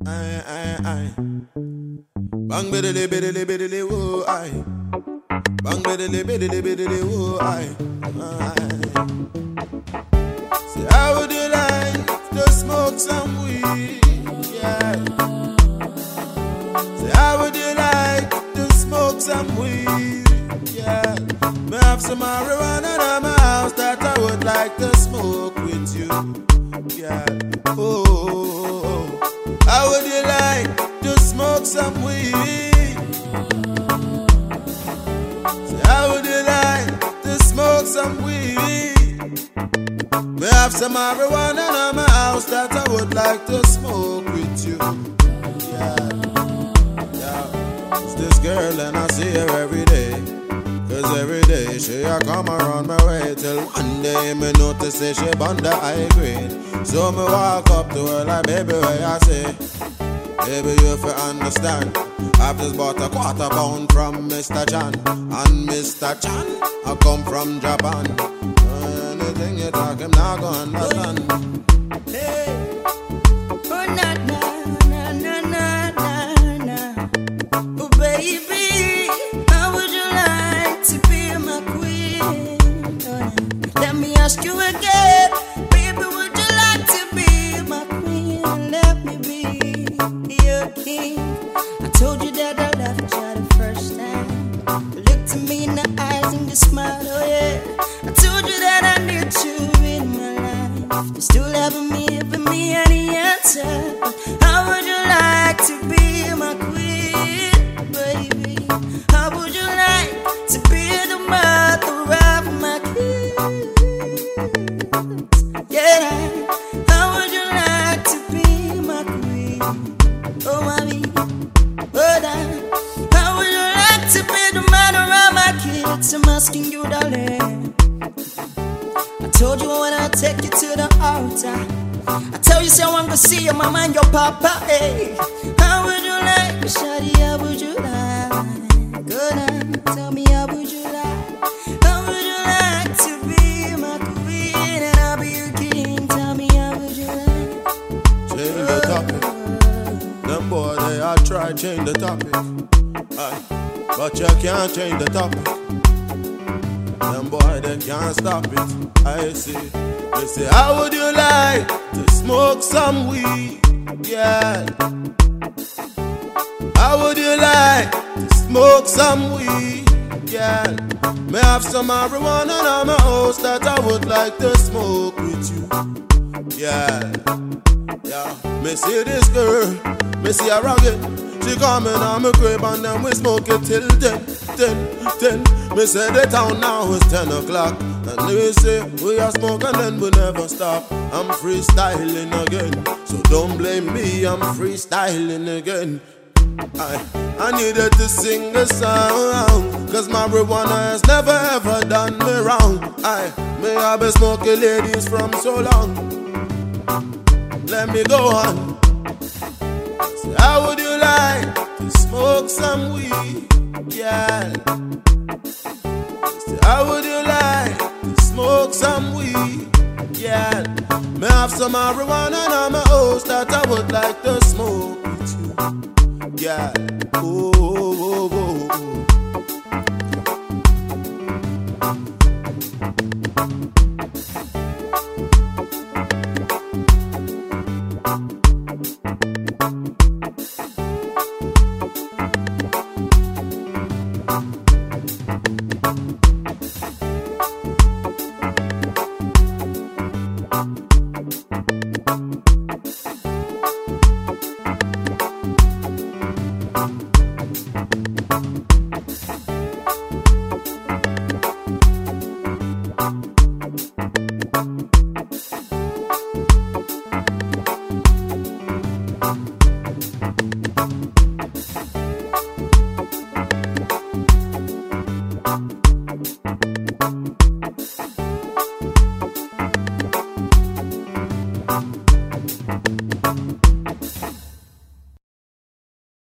Aye. Bang biddly biddly biddly woo, aye. Bang biddly biddly biddly woo, aye. Say, how would you like to smoke some weed? Yeah. Say, how would you like to smoke some weed? Yeah. Me have some marijuana in my house that I would like to smoke with you. Yeah. Oh. How would you like to smoke some weed? Say, how would you like to smoke some weed? We have some marijuana in my house that I would like to smoke with you. Yeah. It's this girl and I see her every day. Cause every day she a come around my way. Till one day me notice say she bond the high grade. So me walk up to her like, baby, where I say, baby, you fi understand, I've just bought a quarter pound from Mr. Chan. And Mr. Chan, I come from Japan. Anything you talk, I'm not gonna understand. Hey, oh na na na na na na. Oh baby, how would you like to be my queen? Let me ask you again, baby, would you like to be my queen? Let me be your king. I told you that I loved you the first time. You looked at me in the eyes and you smiled, oh yeah. I told you that I need you in my life. You still haven't given me any answer. How would you like to be my queen, baby? How would you like to be the mother of my kids? Yeah. How would you like to be my queen? Oh, mommy. Oh, dad. How would you like to be the mother of my kids? I'm asking you, darling. I told you when I take you to the altar. I tell you so I'm gonna see your mama and your papa. Hey, how would you like me, shawty? How would you like? Good night. Tell me how would you like? How would you like to be my queen and I'll be your king? Tell me how would you like? Change the topic. Them boy they all try change the topic. Aye. But you can't change the topic. Them boy they can't stop it. I see. They say, how would you like to smoke some weed? Yeah. How would you like to smoke some weed? Yeah. May have some marijuana in my house that I would like to smoke with you. Yeah. Me see this girl, me see her rugged. She coming on my crib and then we smoke it till 10. Me say the town now is 10 o'clock. And they say we are smoking and then we never stop. I'm freestyling again, so don't blame me, I'm freestyling again. I needed to sing a song, cause marijuana has never ever done me wrong. May I be smoking ladies from so long. Let me go on. So how would you like to smoke some weed? Yeah. So how would you like to smoke some weed? Yeah. May have some marijuana in my house that I would like to smoke with you. Yeah. Oh.